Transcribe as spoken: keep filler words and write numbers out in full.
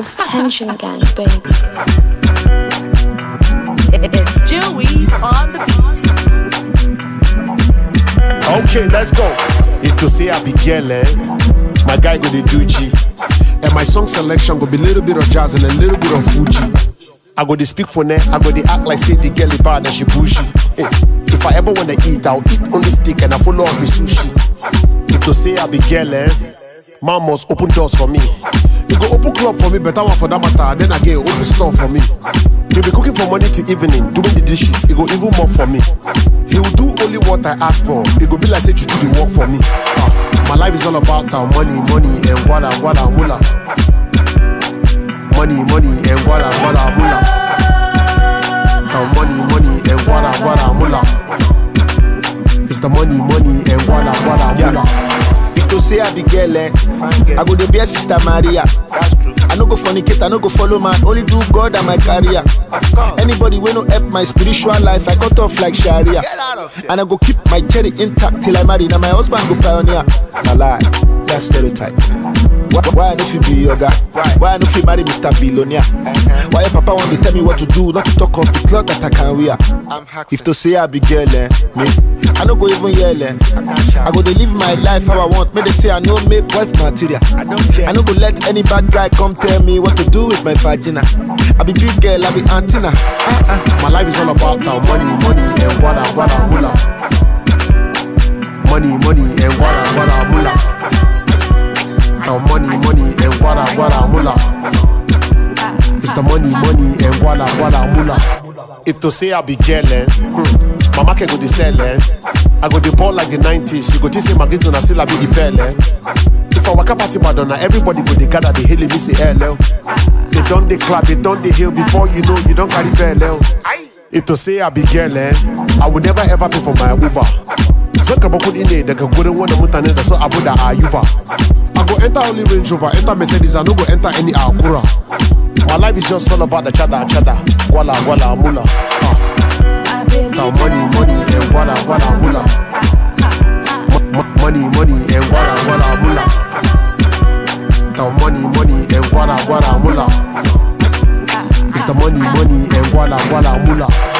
It's Tension Gang, baby. It's Jewies on the beats. Okay, let's go. If to say I be girl, eh, my guy go the do G. And my song selection go be little bit of jazz and a little bit of Fuji. I go to speak for net, I go to act like say the girl is bad and she bushy. Hey, if I ever wanna eat, I'll eat only steak and I follow up with sushi. If to say I be girl, eh, man must open doors for me. You go open club for me, better one for that matter, then again open store for me. He'll be cooking from morning to evening, doing the dishes, he go even mop for me. He will do only what I ask for, it go be like say you do the work for me. Ah, my life is all about uh, money, money and wada wada mula. Money, money, and wada wada mula. Uh, money, money, and wada wada mula. It's the money, money, and wada wada mula. If to say I be girl, eh, I go to be a sister Maria. I no go fornicate, I no go follow man. Only do God and my career. Anybody will no help my spiritual life, I cut off like Sharia. And I go keep my cherry intact till I marry. Now my husband go pioneer. I lie, that's stereotype. Why, why I no fit be your guy? Why I no fit marry Mister Billionaire? Why your papa want to tell me what to do, not to talk of the cloth that I can wear? If to say I be girl, eh, me, I no go even yell, eh. I go to live my life how I want. May they say I no make wife material. I don't care. I no go let any bad guy come tell me what to do with my vagina. I be big girl, I be antenna. Uh-uh. My life is all about uh, money, money, and wada wada mula. Money, money, and wada wada mula. Uh, money, money, and wada wada mula. It's the money, money, and wada wada mula. If to say I be girl, eh, hmm, mama can go to sell, eh. I go the ball like the nineties. You go to say my ghetto na still I be the bell, eh. If I waka pass Madonna, everybody go they gather the hill me say hello. They done the clap, they done the hill before you know you don't carry bell, eh. If to say I be girl, eh, I would never ever pay for my Uber. Zaka bakut ine daga gurin wanda mutane da so abu da ayuba. I go enter only Range Rover, enter Mercedes, I no go enter any Acura. My life is just all about the chada chada, wala wala mula. Now money, money, and wala wala mula. Money, money, and wala wala mula. Now money, money, and wala wala mula. It's the money, money, and wala wala mula.